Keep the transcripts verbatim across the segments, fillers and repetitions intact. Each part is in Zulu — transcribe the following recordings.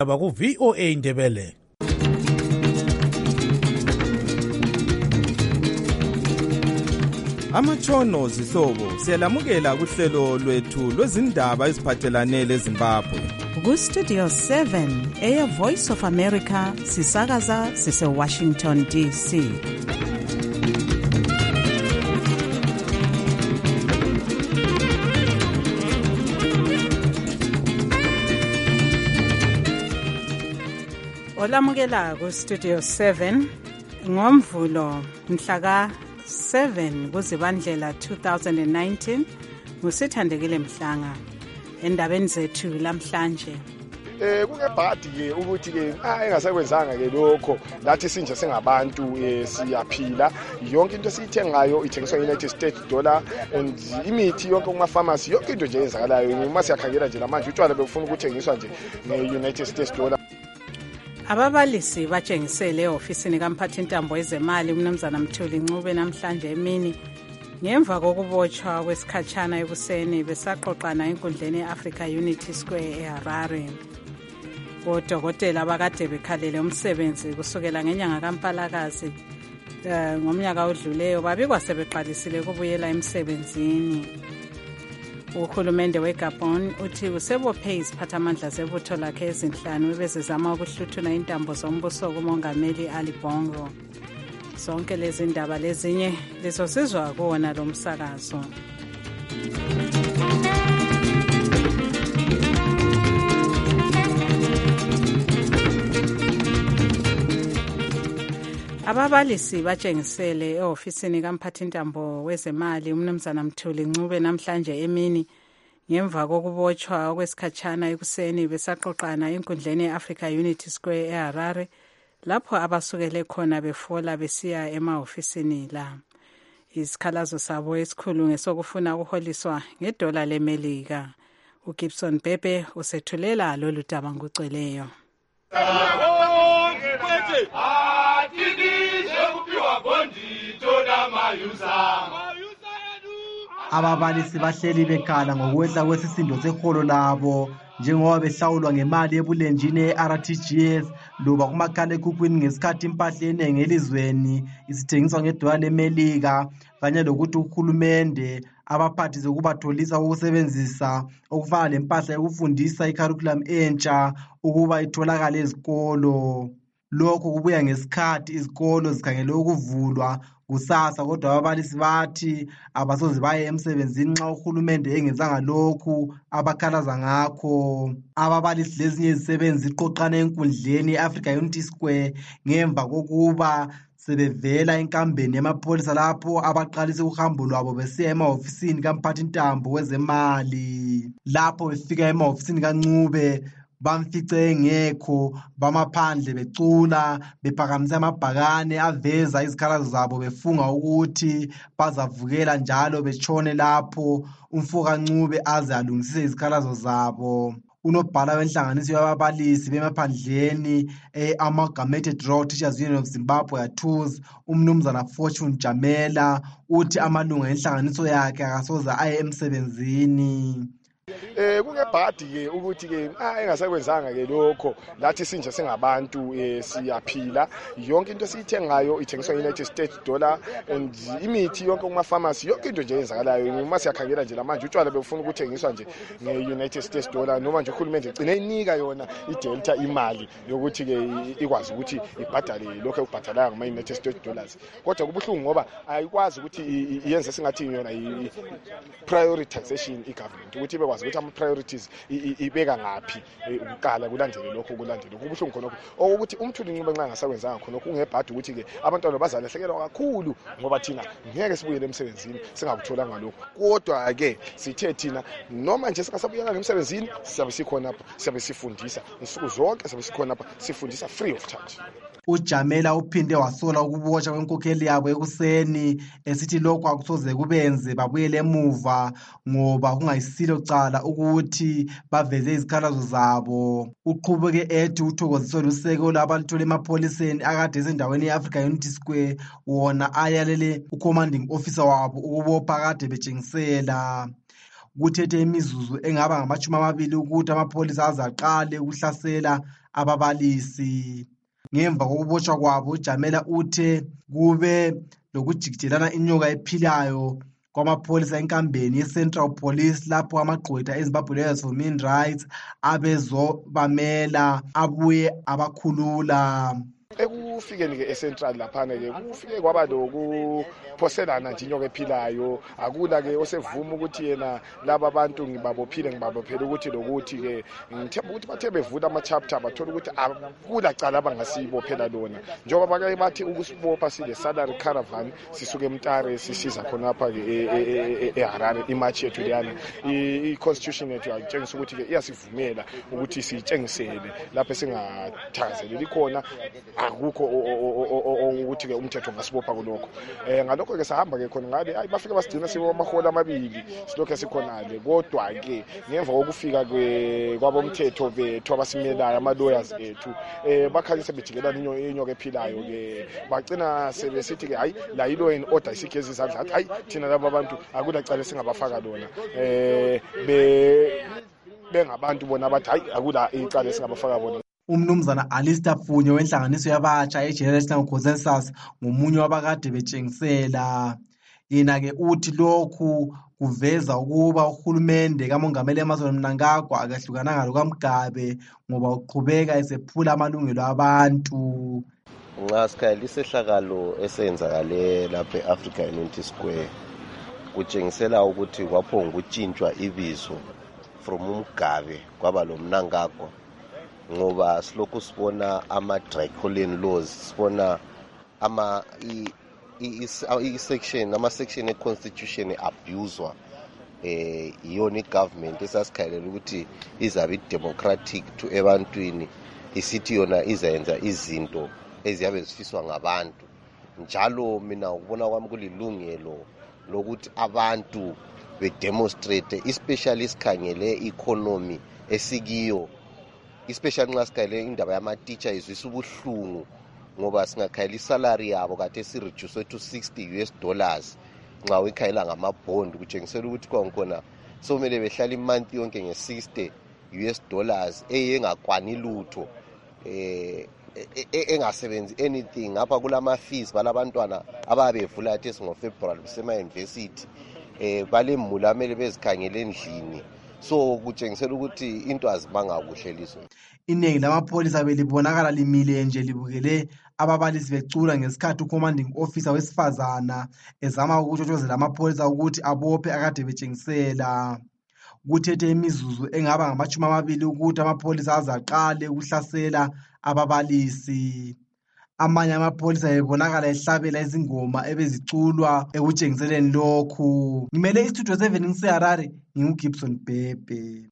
Abaku V O A Ndebele. Amatshono zihlobo siyalamukela kuhlelo lwethu lwezindaba eziphathelane leZimbabwe. Ku Studio seven eya Voice of America sisakaza sise Washington D C. Olamukela ku Studio seven ngomvulo mhlaka seven kuZibandlela two thousand nineteen musithandekile Mhlanga endabeni zethu lamhlanje. Eh kungebhadi ke ukuthi ke engasekwenzanga ke lokho lathi sinje sengabantu siyaphila yonke into siyithengayo ithengiswa e-United States dollar and imithi yonke kuma pharmacy yonke into nje yenzakalayo uma siyakhangela nje lamanje utshwala bekufuna ukuthengiswa nje ne-United States dollar. Ababalisi batshengisele ofisini kaMphathintambo ezemali uMnumzana Mthuli Ncube namhlanje emini ngemva kokubotshwa kwesikhatshana ekuseni besaqoqana enkundleni eAfrica Unity Square eHarare. Odokotela bakade bekhalele umsebenzi kusukela ngenyanga kaMpalakazi ngomnyaka odluleyo babikwa sebeqalisile kubuyela emsebenzini. Uhulumende weGabon uthi usebophe iziphathamandla zebutho lakhe ezinhlanu ebezizama ukuhluthuna intambo zombuso kumongameli Ali Bongo. Sonke lezi ndaba lezinye lizosizwa kuwona lo msakazo. Ababalisi batshengisele eofisini kaMphathintambo wezemali uMnumzana Mthuli Ncube namhlanje emini ngemva kokubotshwa kwesikhatshana ekuseni besaqoqana enkundleni eAfrica Unity Square eHarare lapho abasukele khona befola besiya emaofisini la. Isikhalazo sabo esikhulu ngesokufuna ukuholiswa ngedola leMelika. uGibson Bebe usethulela lolu daba nguceleyo. Ababalisi bahleli bekhala ngokwehla kwesisindo seholo labo njengoba behlawulwa ngemali ebulenjini e-R T G S loba kumakhala ekhukhwini ngesikhathi impahla eningi elizweni isithengiswa ngedola leMelika kanye lokuthi uhulumende abaphathise ukubatholisa ukusebenzisa okufana lempahla yokufundisa i-curriculum entsha ukuba itholakale ezikolo. Lokho kubuya ngesikhathi izikolo zikhangele ukuvulwa kusasa kodwa ababalisi bathi abasoze baye emsebenzini nxa uhulumende engenzanga lokhu abakhalaza ngakho. Ababalisi lezinye izisebenzi ziqoqana enkundleni eAfrica Unity Square ngemva kokuba sebevela enkambeni yamapolisa lapho abaqalisa uhambo lwabo besiya emaofisini kaMphathintambo wezemali. Lapho befika emaofisini kaNcube bamfice engekho bamaphandle becula bephakamisa amabhakane aveza izikhalazo zabo befunga ukuthi bazavukela njalo betshone lapho umfoka Ncube aze alungisise izikhalazo zabo. Unobhala wenhlanganiso yababalisi bemaphandleni e-Amalgamated Rural Teachers Union of Zimbabwe A T U Z uMnumzana Fortune Jamela uthi amalunga enhlanganiso yakhe akasoze aye emsebenzini. Eh kungebhadi ke ukuthi ke engasekwenzanga ke lokho lathi sinje sengabantu siyaphila yonke into siyithengayo ithengiswa e-United States dollar and imithi yonke kuma pharmacy yonke into nje yenzakalayo uma siyakhangela nje lamanje utshwala bekufuna ukuthengiswa nje nge-United States dollar noma nje uhulumende ugcina inika yona idelta imali yokuthi ke ikwazi ukuthi ibhadale lokho ekubhadalayo ngama United States dollars. Kodwa kubuhlungu ngoba ayikwazi ukuthi iyenze singathi yona i-prioritization i-government ukuthi bekwazi ukuthi ama-priorities ibeka ngaphi ukukala kulandele lokho kulandele kubuhlungu khonokho ukuthi uMthuli Ncube nxa ngasakwenzanga khonokho ungebhadi ukuthi ke abantwana bazalahlekelwa kakhulu ngoba thina ngeke sibuyele emsebenzini singakutholanga lokho. Kodwa ke sithe thina noma nje singasabuyela emsebenzini siyabe sikhona lapha siyabe sifundisa insuku zonke siyabe sikhona lapha sifundisa free of charge. uJamela uphinde wasola ukubotshwa kwenkokheli yabo ekuseni esithi lokho akusoze kubenze babuyele emuva ngoba kungayisilo cala ukuthi baveze izikhalazo zabo. Uqhubeke ethi uthokoziswe luseko labaluthola emapholiseni akade esendaweni ye-Africa Unity Square wona ayalele ucommanding officer wabo ukubopha kade betshengisela. Kuthethe imizuzu engaba ngamashumi amabili ukuthi amapholisa azaqale ukuhlasela ababalisi. Ngemva kokuboshwa kwabo, uJamela uthe kube lokujikijelana inyoka ephilayo kwamapholisa enkambeni ye-Central Police lapho amagqwetha eZimbabwe Lawyers for Human Rights abezobamela abuye abakhulula. Ekufikeni ke eCentral laphana ke kufike kwaba lokuphoselana nje inyoka ephilayo. Akula ke osevuma ukuthi yena laba abantu ngibabophile ngibabophela ukuthi lokuthi ke ngithemba ukuthi bathe bevula ama chapter bathola ukuthi akula cala abangasibophela lona njengoba bake bathi ukusibopha sile salary caravan sisuke eMtare sisiza khona lapha ke eHarare imatch yethu leyana iconstitution yethu yatshengisa ukuthi ke iyasivumela ukuthi sitshengisele lapho singathakazeleli khona akukho ukuthi ke umthetho ngasibopha kulokho. Eh ngalokho ke sahamba ke khona ngale ayi bafika basigcina sibo amahola amabili silokho sikhonale kodwa ke ngemva kokufika kwe kwabomthetho bethu abasimelayo ama lawyers bethu eh bakhalise bejikelana inyoka ephilayo ke bagcina sebesithi ke hayi la ilo in order isigezi izandla athi hayi thina laba abantu akulacala singabafaka lona eh be bengabantu bona bathi hayi akula icala singabafaka bona. Umnumzana Alistair Funye wenhlanganiso yabatsha eGenerational Consensus ngomunye wabakade betshengisela. Yena ke uthi lokhu kuveza ukuba uhulumende kaMongameli Emmerson Mnangagwa akahlukananga lokaMgabe ngoba uqhubeka esephula amalungelo abantu. Nxa sikhayela isehlakalo esenzakale lapha eAfrica Unity Square kutshengisela ukuthi kwaphonga ukutshintshwa ibizo from uMgabe kwaba lo Mnangagwa ngoba silokhu sibona ama-Draconian laws, sibona ama i-section ama-section e-constitution abuswa eh iyona i-government esasikhayelela ukuthi izabe i-democratic to ebantwini isithi yona izayenza izinto eziyabe zifiswa ngabantu. Njalo mina ukubona kwami kulilungelo lokuthi abantu be-demonstrate especially isikhangele economy esikiyo, especially nxa sikhayele indaba yama-teacher izwisa ubuhlungu ngoba singakhayela isalary yabo kade si-reduce to sixty US dollars nxa uyikhayela ngama-bond kutshengisela ukuthi kwakhona somele behlala imonth yonke nge-sixty US dollars eyengakwani lutho eh engasebenzi anything. Ngapha kulama-fees balabantwana ababevula athi singo-February besema-university eh balemula amele bezikhangele endlini, so kutshengisela ukuthi into azibanga kuhle lizwe. Iningi lamapholisa belibonakala limile nje libukele ababalisi becula ngesikhathi ucommanding officer wesifazana ezama ukutshotshozela amapholisa ukuthi abophe akade betshengisela. Kuthethe imizuzu engaba ngamashumi amabili ukuthi amapholisa azaqale ukuhlasela ababalisi. Amanye amapholisa ebonakala ehlabela izingoma ebeziculwa ekutshengiseleni lokhu. Ngimele istudio seven ngiseHarare, nginguGibson Bhebhe.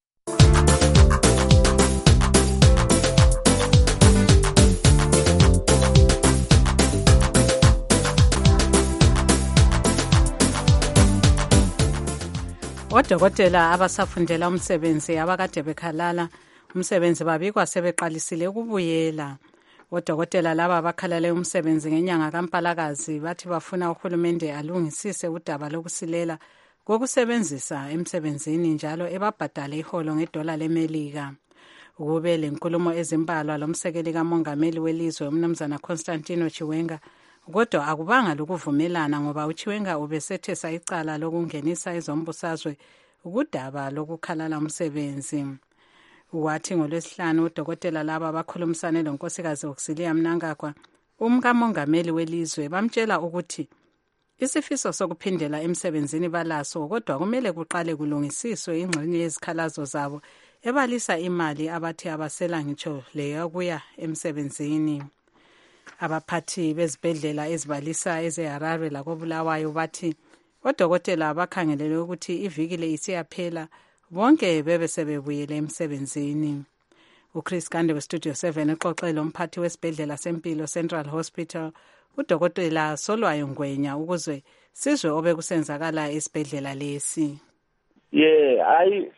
Odokotela abasafundela umsebenzi abakade bekhalala umsebenzi babikwa sebeqalisile ukubuyela. Odokotela laba abakhalale umsebenzi ngenyanga kaMpalakazi bathi bafuna uhulumende alungisise udaba lokusilela kokusebenzisa emsebenzini njalo ebabhadale iholo ngedola leMelika. Ukube lenkulumo ezimbalwa lomsekeli kamongameli welizwe umnumzana Constantino Chiwenga, kodwa akubanga lokuvumelana ngoba uChiwenga ubesethesa icala lokungenisa ezombusazwe ukudaba lokukhalala umsebenzi. Wathi ngolwesihlanu udokotela laba bakhulumisane lonkosikazi Auxilia Mnangagwa, umkamongameli welizwe, bamtshela ukuthi isifiso sokuphindela emsebenzini balaso kodwa kumele kuqale kulungisiswe ingxenye yezikhalazo zabo ebalisa imali abathi abasela ngitsho leyo kuya emsebenzini. Abaphathi bezibhedlela ezibalisa ezeHarare lakobulawayo bathi odokotela bakhangelele ukuthi iviki le isiyaphela bonke bebe sebebuyele emsebenzini. uChris Gande weStudio seven exoxela umphathi wesibhedlela sempilo Central Hospital udokotela Solwayo Ngwenya ukuze sizwe obekusenzakala esibhedlela lesi. Yeah, ayi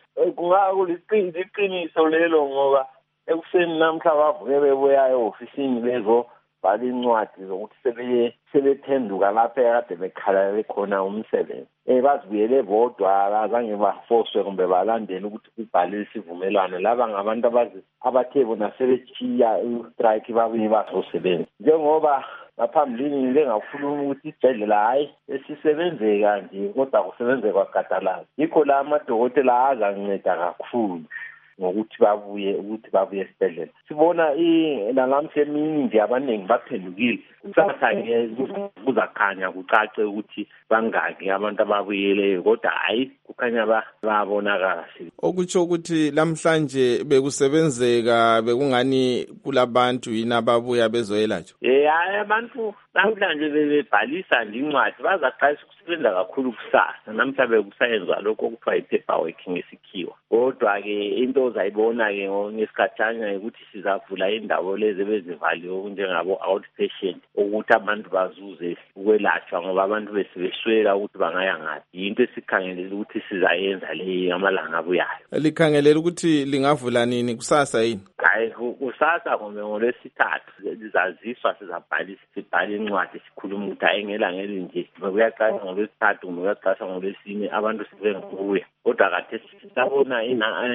kungakuliqiniso lelo ngoba ekuseni namhla bavuke bebuya eofisini lezo bhala incwadi zokuthi sebe sebephenduka lapha kade bekhalale khona umsebenzi eh bazibuyele bodwa abazange bafoswe kumbe balandele ukuthi kubhalwe isivumelwano laba ngabantu abazi abathe bona sebechiya strike babuye bazosebenza njengoba baphambilini ngike ngakhuluma ukuthi isibhedlela hayi esisebenzeka nje kodwa kusebenzeka kwagadalaza yikho la amadokotela azanceda kakhulu ngokuthi babuye ukuthi babuye esibhedlela sibona ilamhla emini nje abaningi baphendukile kusakhaye kuzakhanya kucace ukuthi bangaki abantu ababuyeleyo kodwa hayi kukhanya babona kahle okutsho ukuthi lamhlanje bekusebenzeka bekungani kulabantu yini ababuya bezoyelatshwa eh hayi abantu namhlanje bebhalisa nje incwadi bazaqalisa ukusebenza kakhulu kusasa namhlanje kusayenzwa lokho okuthiwa i-paper work ngesikhiwa kodwa ke into ozayibona ke ngesikhathana ukuthi sizavula indawo lezi bezivaliwe okunjengabo outpatient ukuthi abantu bazuze ukwelatshwa ngoba abantu besebeswela ukuthi bangaya ngaphi into esikhangelela ukuthi sizayenza le amalanga abuyayo likhangelela ukuthi lingavula nini kusasa yini hayi kusasa kumbe ngolwesithathu lizaziswa sizabhalisa sibhale incwadi sikhuluma ukuthi ayengela ngeli nje bekuyaqala ngolwesithathu kumbe kuyaqala ngolwesine abantu sebengubuya kodwa kade sisabona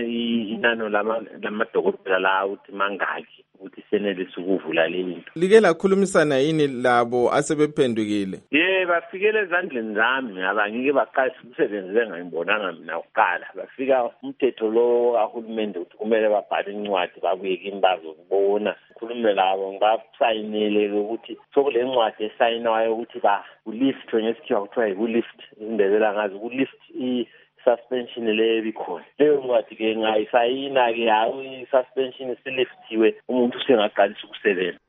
inano lamadokotela la ukuthi mangaki ukuthi senelise ukuvula le into like lakhulumisana yini labo asebephendukile ye bafikele ezandleni zami abangike baqala umsebenzi bengayibonanga mina uqala bafika umthetho lo kahulumende ukuthi kumele babhale incwadi babuye kimbazo kubona khulume labo ngabasayinele ukuthi sokule ncwadi esayinayo ukuthi ba ulift ngesikhiwa kuthiwa yi-lift indebela ngazi ku-lift i suspension le bikhona leyo ncwadi ke ngayisayina ke hawo i-suspension siliftiwe umuntu usengaqalisa ukusebenza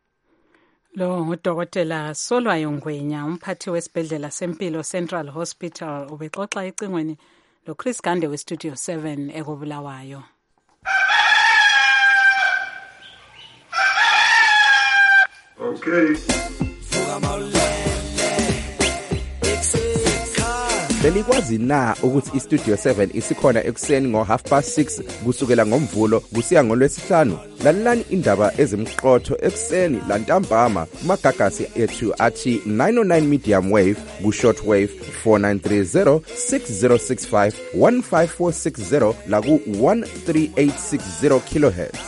lo ngudokotela Solwayo Ngwenya umphathi wesibhedlela sempilo Central Hospital ubexoxa icingweni lo Chris Gande we Studio seven ekobulawayo Okay. Belikwazi na ukuthi iStudio seven isikhona ekuseni ngo half past six kusukela ngomvulo kusiya ngolwesihlanu lalelani indaba ezimqotho ekuseni lantambama kumagagasi ethu athi nine oh nine medium wave ku short wave four nine three zero six zero six five one five four six zero la ku one three eight six zero kilohertz.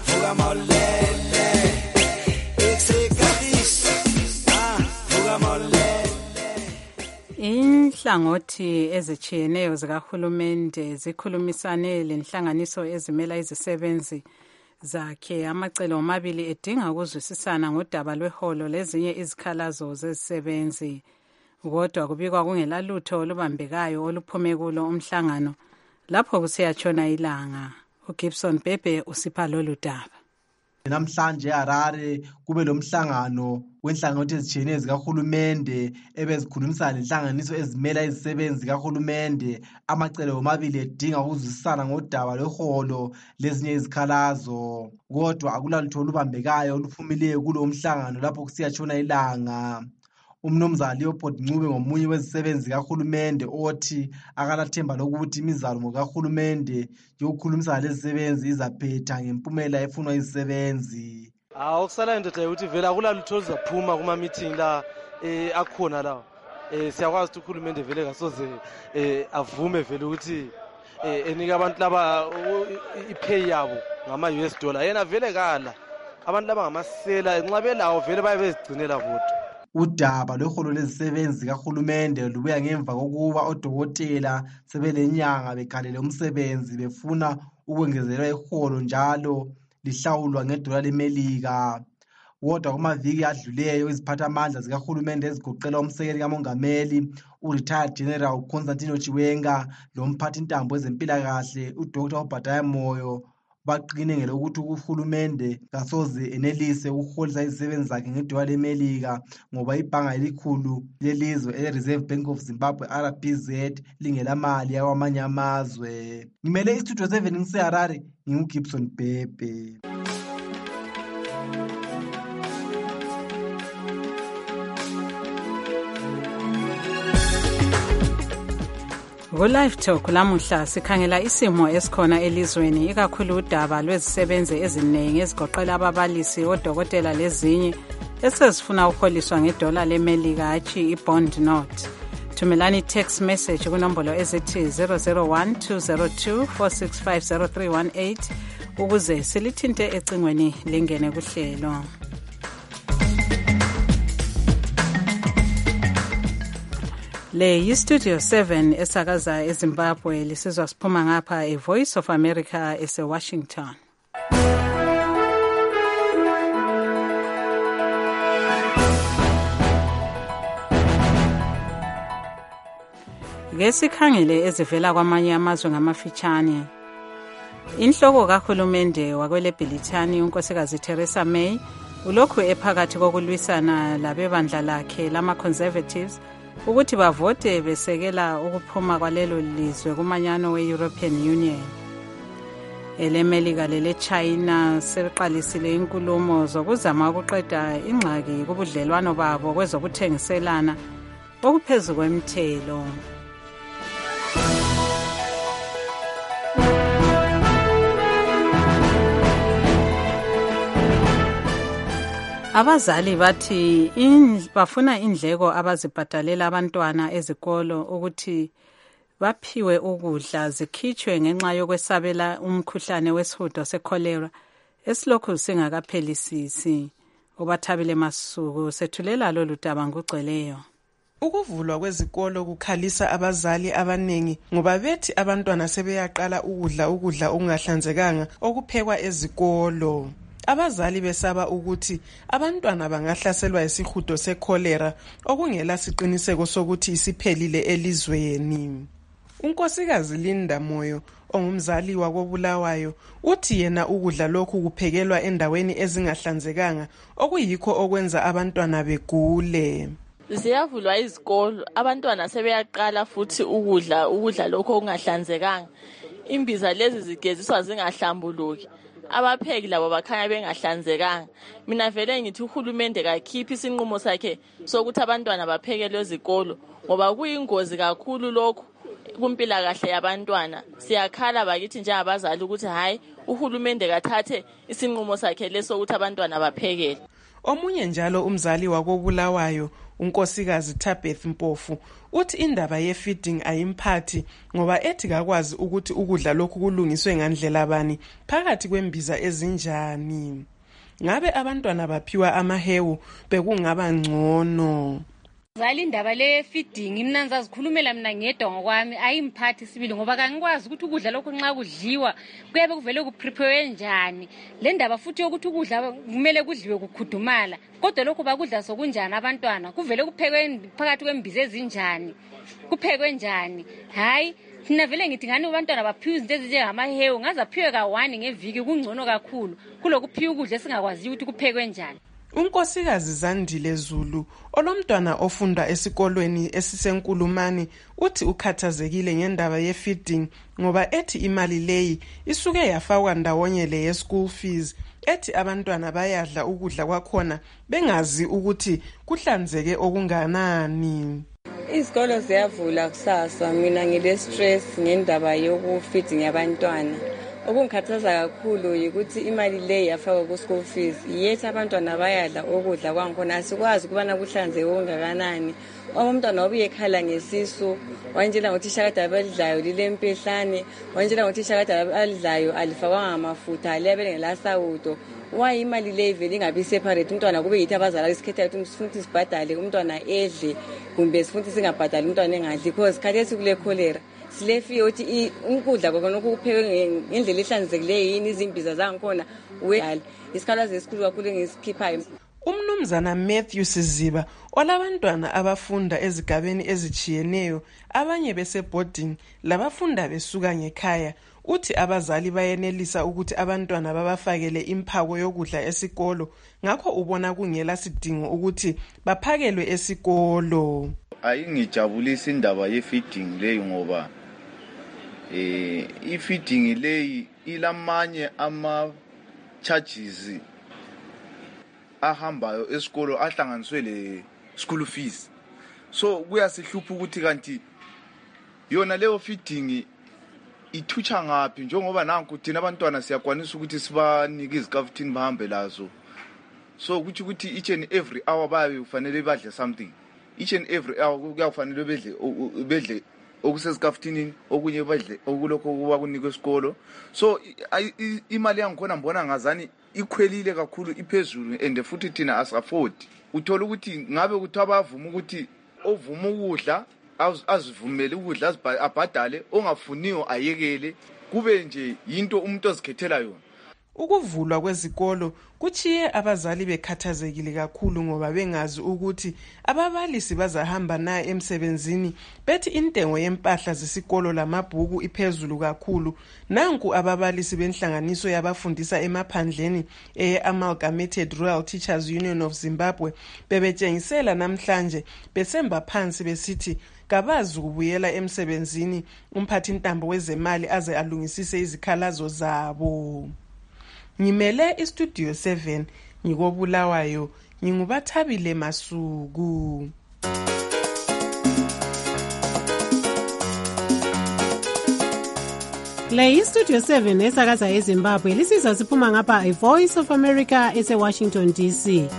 Inhlangothi ezichiyeneyo zikahulumende zikhulumisane lenhlanganiso ezimela izisebenzi zakhe amacele omabili edinga ukuzwisisana ngodaba lweholo lezinye izikhalazo zezisebenzi kodwa kubikwa kungelalutho olubambekayo oluphume kulo umhlangano lapho kusiyatshona ilanga uGibson Bebe usipha lolu daba namhlanje eHarare kube lomhlangano wenhlangothi ezichiyeneyo zikahulumende ebezikhulumisana lenhlanganiso ezimela izisebenzi zikahulumende amacele omabili edinga ukuzwisisana ngodaba lweholo lezinye izikhalazo kodwa akulalutho olubambekayo oluphumileyo kulo umhlangano lapho kusiyatshona ilanga umnomzana Leopold Ncube ngomunye wezisebenzi zikahulumende othi akalathemba lokuthi imizamo kahulumende yokukhulumisana lezisebenzi izaphetha ngempumela efunwa izisebenzi. Ah okusala ndoda ukuthi vela akulalutho oluzaphuma kuma meeting la eh akhona la eh siyakwazi ukuthi uhulumende vele kasoze eh avume vele ukuthi eh enika abantu laba ipay yabo ngama U S dollar yena vele kala abantu laba ngamasela nxabe lawo vele baye bezigcinela vodwa. Udaba lweholo lezisebenzi kahulumende lubuya ngemva kokuba odokotela sebelenyanga bekhalele umsebenzi befuna ukwengezelwa iholo njalo lihlawulwa ngedola leMelika. Kodwa kumaviki adluleyo iziphathamandla zikahulumende ezigoqela umsekeli kamongameli u-retired General Constantino Chiwenga lomphathi intambo ezempilakahle uDr Obadiah Moyo baqine ngelokuthi uhulumende kasoze enelise ukuholisa izisebenzi zakhe ngedola leMelika ngoba ibhanga elikhulu lelizwe e-Reserve Bank of Zimbabwe R B Z lingelamali yakwamanye amazwe. Ngimele iStudio seven ngiseHarare nginguGibson Bebe. Go-Live Talk lamuhla sikhangela isimo esikhona elizweni ikakhulu udaba lwezisebenzi eziningi ezigoqela ababalisi odokotela lezinye esezifuna ukholiswa ngedola lemelika hatshi i-bond note. Thumelani text message kunombolo ezithi zero zero one two zero two four six five zero three one eight ukuze silithinte ecingweni lingene kuhlelo. Le yi-Studio seven esakaza eZimbabwe lisizwa siphuma ngapha e-Voice of America ese-Washington. Ngesikhangele ezivela kwamanye amazwe ngamafitshane. Inhloko kahulumende wakwele Britani unkosikazi Theresa May ulokhu ephakathi kokulwisana labebandla lakhe lama-Conservatives ukuthi bavote besekela ukuphuma kwalelo lizwe kumanyano we-European Union. Elemelika lele China seqalisile inkulumo zokuzama ukuqeda ingxaki kubudlelwano babo kwezokuthengiselana okuphezulu kwemithelo. Abazali bathi in, bafuna indleko abazibhadalela abantwana ezikolo ukuthi baphiwe ukudla zikhitshwe ngenxa yokwesabela umkhuhlane wesihudo secholera esilokhu singakaphelisisi. Ubathabile Masuku sethulela lolu daba ngugcweleyo. Ukuvulwa kwezikolo kukhalisa abazali abanengi ngoba bethi abantwana sebeyaqala ukudla ukudla okungahlanzekanga okuphekwa ezikolo. Abazali besaba ukuthi abantwana bangahlaselwa isihudo secholera okungela siqiniseko sokuthi isiphelile elizweni. Unkosikazi Linda Moyo ongumzali wakobulawayo uthi yena ukudla lokhu kuphekelwa endaweni ezingahlanzekanga okuyikho okwenza abantwana begule. Ziyavulwa izikolo abantwana sebeyaqala futhi ukudla ukudla lokho okungahlanzekanga. Imbiza lezi zigeziswa zingahlambuluki. Abapheki labo bakhanya bengahlanzekanga. Mina vele ngithi uhulumende kakhiphi isinqumo sakhe sokuthi abantwana baphekelwe ezikolo ngoba kuyingozi kakhulu lokho kumpilakahle yabantwana. Siyakhala bakithi njengabazali ukuthi hayi uhulumende kathathe isinqumo sakhe leso ukuthi abantwana baphekelwe. Omunye njalo umzali wakobulawayo unkosikazi Tabeth Mpofu uthi indaba ye-feeding ayimphathi ngoba ethi kakwazi ukuthi ukudla lokhu kulungiswe ngandlela bani phakathi kwembiza ezinjani. Ngabe abantwana baphiwa amahewu bekungaba ngcono. Zali indaba le feeding mina ngizazikhulumela mina ngedwa ngokwami ayimphathi sibili ngoba kangikwazi ukuthi ukudla lokho nxa kudliwa kuyabe kuvele kuprepare njani. Le ndaba futhi yokuthi ukudla kumele kudliwe kukhudumala kodwa lokho bakudla sokunjani abantwana kuvele kuphekwe phakathi kwembiza ezinjani kuphekwe njani. Hayi thina vele ngithi ngani abantwana baphiwe izinto ezinjengamahewu ngazaphiwe ka-one ngeviki kungcono kakhulu kulokuphiwa ukudla esingakwazi ukuthi kuphekwe njani. Unkosikazi Zandile Zulu olomntwana ofunda esikolweni esisenkulumani uthi ukhathazekile ngendaba ye-feeding ngoba ethi imali leyi isuke yafakwa ndawonye le ye-school fees ethi abantwana bayadla ukudla kwakhona bengazi ukuthi kuhlanzeke okunganani. Izikolo ziyavula kusasa mina ngile stress ngendaba yoku-feeding yabantwana. Okungikhathaza kakhulu ukuthi imali le yafakwa ku school fees yethi abantwana bayadla ukudla kwakhona asikwazi kubana kuhlanzeke okungakanani. Umntwana obuye ekhala ngesisu wanjela ngokuthi ishakada abadlayo lilempehlane wanjela ngokuthi ishakada abadlayo alifakwanga amafutha lebele ngelasawudo. Why imali le ivele ingabi separate umntwana kube yithi abazali isikhetha ukuthi sifuthi sibhadale umntwana edle kumbe sifuthi singabhadali umntwana engadli because khathesi kule cholera. Silefi uthi ukudla kokona ukuphekwe ngendlela ehlanzekileyo yini izimbiza zangikhona wedala isikhalazo esikhulu kakhulu ngisikhiphayo. Umnumzana Matthew Siziba olabantwana abafunda ezigabeni ezichiyeneyo abanye bese boarding labafunda besuka ngekhaya uthi abazali bayenelisa ukuthi abantwana babafakele imphako yokudla esikolo ngakho ubona kungela sidingo ukuthi baphakelwe esikolo. Ayingijabulisa indaba ye-feeding leyo ngoba eh i-feeding leyi ilamanye ama charges ahambayo esikolo ahlanganiswe le school fees. So kuyasihlupha ukuthi kanti yona leyo feeding ithutsha ngapi njengoba nanku thina abantwana siyakwanisa ukuthi sibanike izikafuthini bahambe lazo. so kuthi ukuthi each and every hour baye ufanele badle something, each and every hour kuyafanele bedle bedle okusesikaftini, okunye badle okulokho kuba kunikwe esikolo. So imali yangikhona mbona ngazani ikhwelile kakhulu, iphezulu, and futhi thina as-afford. Uthola ukuthi ngabe kuthi abavuma ukuthi ovuma ukudla azivumele ukudla abhadale, ongafuniyo ayekele, kube nje yinto umuntu ozikhethela yona. Ukuvulwa kwezikolo kuchiye abazali bekhathazekile kakhulu ngoba bengazi ukuthi ababalisi bazahamba naye emsebenzini, bethi intengo yempahla zesikolo lamabhuku iphezulu kakhulu. Nanku ababalisi benhlanganiso yabafundisa emaphandleni e-Amalgamated Rural Teachers Union of Zimbabwe bebetshengisela namhlanje besemba phansi besithi kabazi ukubuyela emsebenzini umphathi ntambo wezemali aze alungisise izikhalazo zabo. Ngimele istudio seven ngikobulawayo, ngingubathabile Masuku. Le istudio seven esakaza eZimbabwe lisizwa siphuma ngapha iVoice of America ese-Washington D C.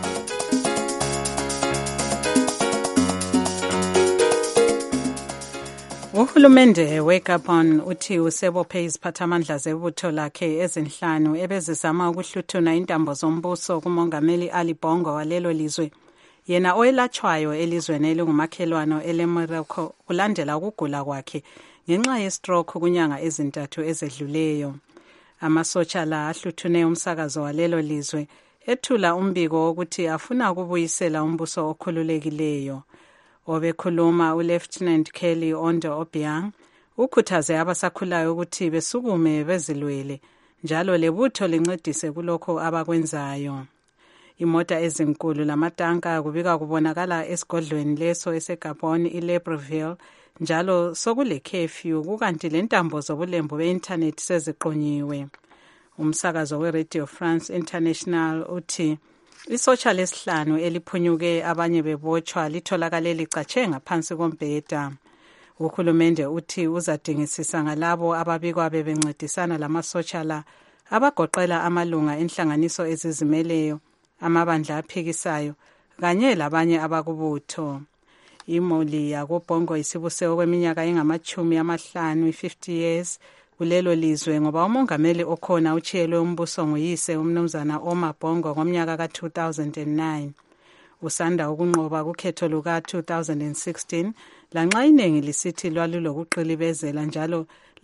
Uhulumende weGabon uthi usebophe iziphathamandla zebutho lakhe ezinhlanu ebezizama ukuhluthuna intambo zombuso kumongameli Ali Bongo walelo lizwe, yena oyelatshwayo elizweni elingumakhelwano eleMorocco kulandela ukugula kwakhe ngenxa ye-stroke kunyanga ezintathu ezedluleyo. Amasotsha la ahluthune umsakazo walelo lizwe ethula umbiko wokuthi afuna ukubuyisela umbuso okhululekileyo. Obekhuluma uLieutenant Kelly Ondo Obiang ukhuthaze abasakhulayo ukuthi besukume bezilwele njalo lebutho lincedise kulokho abakwenzayo. Imota ezinkulu lamatanka kubika kubonakala esigodlweni leso eseGabon iLibreville, njalo sokule curfew kukanti lentambo zobulembu be-internet seziqonyiwe. Umsakazo weRadio France International uthi isotsha lesihlanu eliphunyuke abanye bebotshwa litholakale licatshe ngaphansi kombheda. Uhulumende uthi uzadingisisa ngalabo ababikwa bebencedisana lamasotsha la abagoqela amalunga enhlanganiso ezizimeleyo, amabandla aphikisayo kanye labanye abakubutho. Imoli yakoBongo isibuse okweminyaka engamachumi amahlanu fifty years kulelo lizwe ngoba umongameli okhona uchiyelwe umbuso nguyise umnumzana Omar Bongo ngomnyaka ka two thousand nine. Usanda ukunqoba kukhetho luka two thousand sixteen lanxa iningi lisithi lwalulokuqilibezela njalo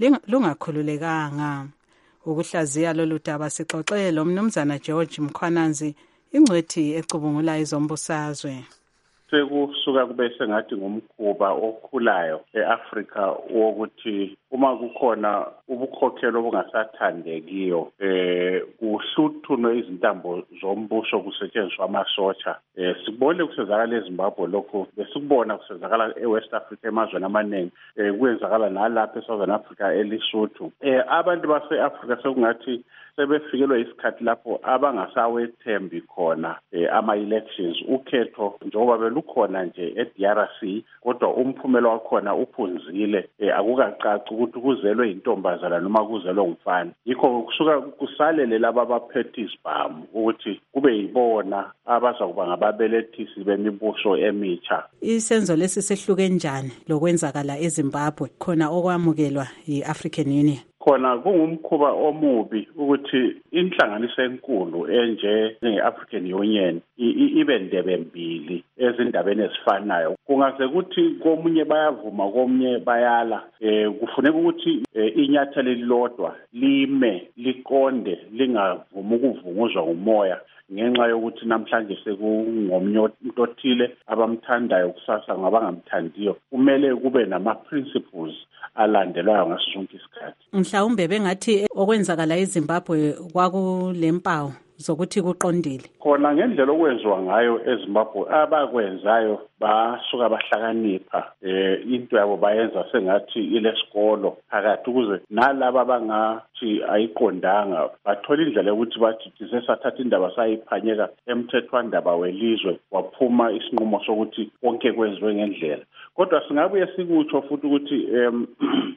lungakhululekanga. Ukuhlaziya lolu daba sixoxe lo mnumzana George Mkhwananzi, ingcwethi ecubungula izombusazwe. Sekusuka kube sengathi ngumkhuba okhulayo eAfrika wokuthi uma kukhona ubukhokhelo obungasathandekiyo eh kuhluthunwe izintambo zombuso kusetshenziswa amasotsha. Eh sibone kusezakala eZimbabwe lokho besikubona kusezakala eWest Africa emazweni amaningi eh kwenzakala nalapha eSouthern Africa eLesotho. Eh abantu baseAfrika sekungathi sebefikelwe isikhathi lapho abangasawethembi khona eh, ama-elections ukhetho njengoba belukhona nje e-D R C kodwa umphumela wakhona uphunzile eh, akukacaci ukuthi kuzelwe intombazana noma kuzelwe umfana. Yikho kusuka kusalele laba abaphethe isibhamu ukuthi kube yibona abazakuba ngababelethisi bemibuso emitsha. Isenzo lesi sehluke njani lokwenzakala eZimbabwe khona okwamukelwa yi-African Union? Khona kungumkhuba omubi ukuthi inhlanganiso enkulu enje nge-African Union ibe ndebe mbili ezindabeni ezifanayo. Kungaze kuthi komunye bayavuma komunye bayala, eh kufuneka ukuthi inyathelo elilodwa lime liqonde lingavuma ukuvunguzwa umoya ngenxa yokuthi namhlanje sekungomnye umuntu othile abamthandayo kusasa ngabangamthandiyo. Kumele kube nama principles alandelwayo ngaso sonke isikhathi. Mhlawumbe bengathi okwenzakala eZimbabwe kwakulempawu zokuthi kuqondile. Khona ngendlela okwenziwa ngayo eZimbabwe abakwenzayo basuka bahlakanipha eh into yabo bayenza sengathi ilesikolo phakathi ukuze nalabo abangathi ayiqondanga bathola indlela yokuthi bathi sesathatha indaba sayiphanyeka emthethwandaba welizwe waphuma isinqumo sokuthi konke kwenziwe ngendlela. Kodwa singabuye sikutsho futhi ukuthi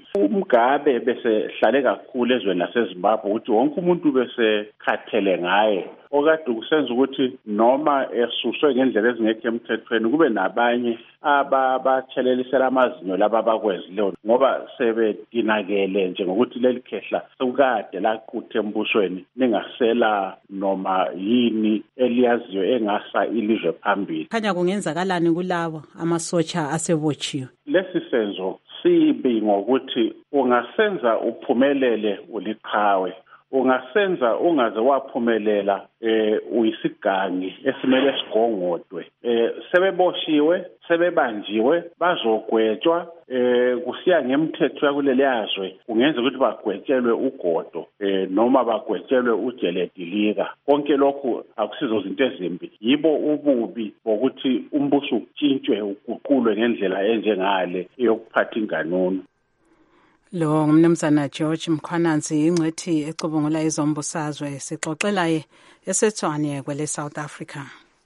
uMgabe bese hlale kakhulu ezweni laseZimbabwe ukuthi wonke umuntu bese khathele ngaye okade kusenza ukuthi noma esuswe ngendlela ezingekho emthethweni kube nabanye ababathelelisela amazinyo laba bakwezileyo ngoba sebedinakele nje ngokuthi leli khehla sekade laquthe embusweni ningasela noma yini eliyaziyo engasa ilizwe phambili. Khanya kungenzakalani kulabo amasotsha asebotshiwe? Lesi senzo sibi ngokuthi ungasenza uphumelele uliqhawe, ungasenza ungaze waphumelela eh uyisigangi esimele sigongodwe. Eh sebeboshiwe, sebebanjiwe, bazogwetshwa eh kusiya ngemthetho yakuleli yazwe kungenza ukuthi bagwetshelwe ugodo eh noma bagwetshelwe ujeledilika. Konke lokhu akusizo izinto ezimbi, yibo ububi bokuthi umbuso utshintshwe uguqulwe ngendlela enjengale yokuphatha inganono. Lo ngumnumzana George Mkhwananzi ingcethi ecubungula izombusazwe sixoxela ye eseTshwane kwele South Africa.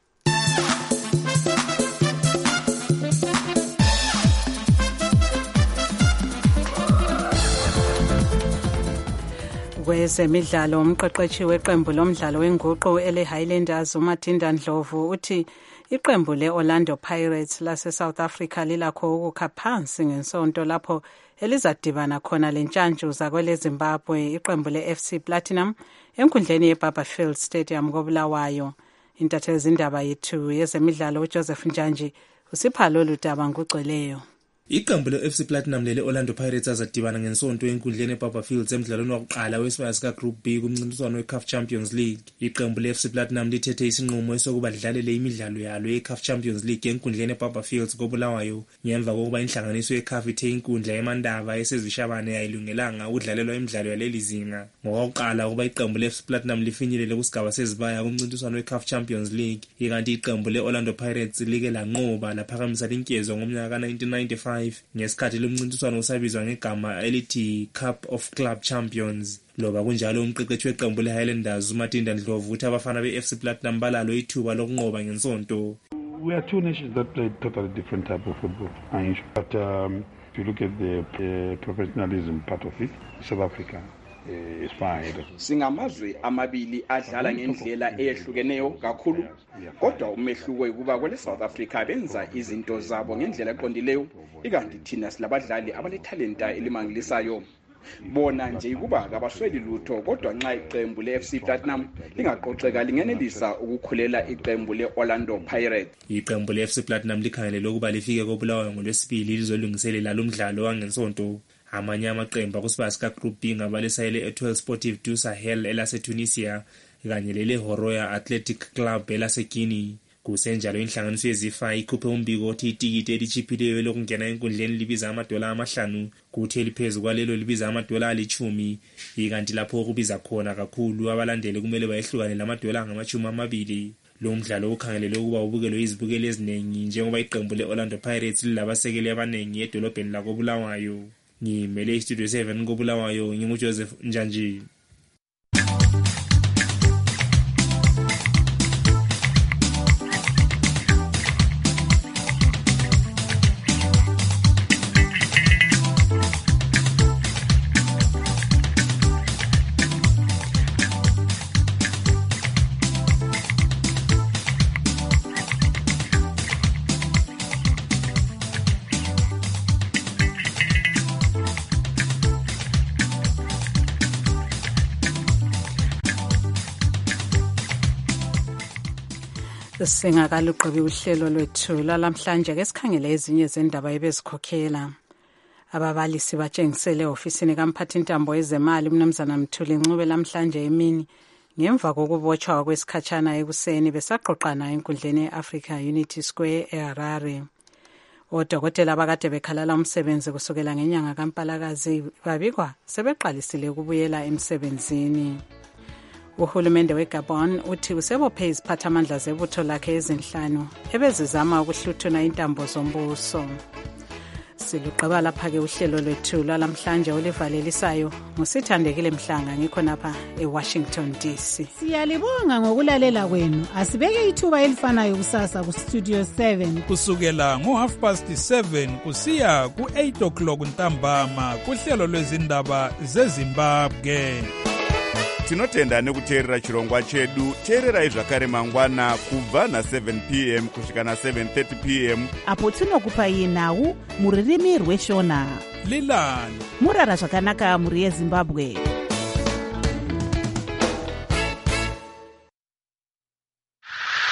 Kwezemidlalo umqeqeshi weqembu lomdlalo wenguqu ele Highlanders uMatinda Ndlovu uthi iqembu leOrlando Pirates lase South Africa lilakho ukukha phansi ngensonto lapho elizadibana khona lentshantshuza kwele Zimbabwe iqembu leF C Platinum enkundleni yeBarberfield Stadium koBulawayo. Intatheli zindaba yethu yezemidlalo uJoseph Njanji usipha lolu daba ngugcweleyo. Iqembu le-F C Platinum lele Orlando Pirates azadibana ngensonto enkundleni eBarberfield emidlalweni wokuqala wesibaya sika Group B kumncintiswano weCAF Champions League. Iqembu le-F C Platinum lithethe isinqumo esokuba lidlalele imidlalo yalo yeCAF Champions League enkundleni eBarberfield koBulawayo ngemva kokuba inhlanganiso yeCAF ithe inkundla eMandava esezishabane yayilungelanga ukudlalelwa imidlalo yaleli zinga. Ngokuqala kuba iqembu le-F C Platinum lifinyelele kusigaba sezibaya kumncintiswano weCAF Champions League, ikanti iqembu le-Orlando Pirates like lanqoba laphakamisa linkezo ngomnyaka ka nineteen ninety-five ngesikhathi lomncintiswano usabizwa ngegama elithi Cup of Club Champions. Loba kunjalo umqeqeshi weqembu leHighlanders uMatinda Ndlovu uthi abafana beF C Platinum balalo ithuba lokunqoba ngensonto. We are two nations that play totally different type of football. But um, if you look at the uh, professionalism part of it, South Africa is fine. Singamazwe amabili adlala ngendlela eyehlukeneyo kakhulu, kodwa umehluko ukuba kwele South Africa benza izinto zabo ngendlela eqondileyo, ikanti thina silabadlali abanetalenta elimangalisayo. Bona nje kuba kabasweli lutho, kodwa nxa iqembu leF C Platinum lingaqoqeka lingenelisa ukukhulela iqembu leOrlando Pirates. Iqembu leF C Platinum likhangelele ukuba lifike koBulawayo ngolwesibili lizolungiselela lo mdlalo wangensonto. Amanye amaqembu akusibaya sika Group B ngabalesayele Etoile Sportive du Sahel elaseTunisia kanye lele Horoya Athletic Club elaseGuinea. Kusenjalo inhlanganiso yeZIFA ikhuphe umbiko othi itikiti elichiphileyo lokungena enkundleni libiza amadola amahlanu kuthi eliphezulu kwalelo libiza amadola alithumi, ikanti lapho kubiza khona kakhulu abalandeli kumele bayehlukane lamadola angamashumi amabili. Lo mdlalo ukhangelele ukuba ubukelwe izibukeli eziningi njengoba iqembu leOrlando Pirates lilabasekeli abaningi edolobheni lakoBulawayo. Ngimele iStudio seven koBulawayo nginguJoseph Njanji. Singakaluqobi uhlelo lwethu lalamhlanje ke sikhangele ezinye zendaba ebezikhokhela. Ababalisi batshengisele ofisini kaMphathintambo ezemali uMnumzana Mthuli Ncube lamhlanje emini ngemva kokubotshwa kwesikhatshana ekuseni besaqoqana enkundleni eAfrica Unity Square eHarare. Odokotela abakade bekhalala umsebenzi kusukela ngenyanga kaMpalakazi babikwa sebeqalisile ukubuyela emsebenzini. Uhulumende weGabon uthi usebophe iziphathamandla zebutho lakhe ezinhlanu ebezizama ukuhluthuna intambo zombuso. silugqiba lapha-ke uhlelo lwethu lwalamhlanje olivalelisayo ngusithandekile Mhlanga ngikho napha eWashington D C. Siyalibonga ngokulalela kwenu. Asibeke ithuba elifanayo kusasa kustudio seven kusukela ngo half past seven kusiya ku eight o'clock ntambama kuhlelo lwezindaba zeZimbabwe. Tinotenda nekuteerera chirongwa chedu. Teererai zvakare mangwana kubva na seven p m kusvika na seven thirty p m apo tinokupai nhau muririmi rweshona. Lilani murara zvakanaka muri yeZimbabwe.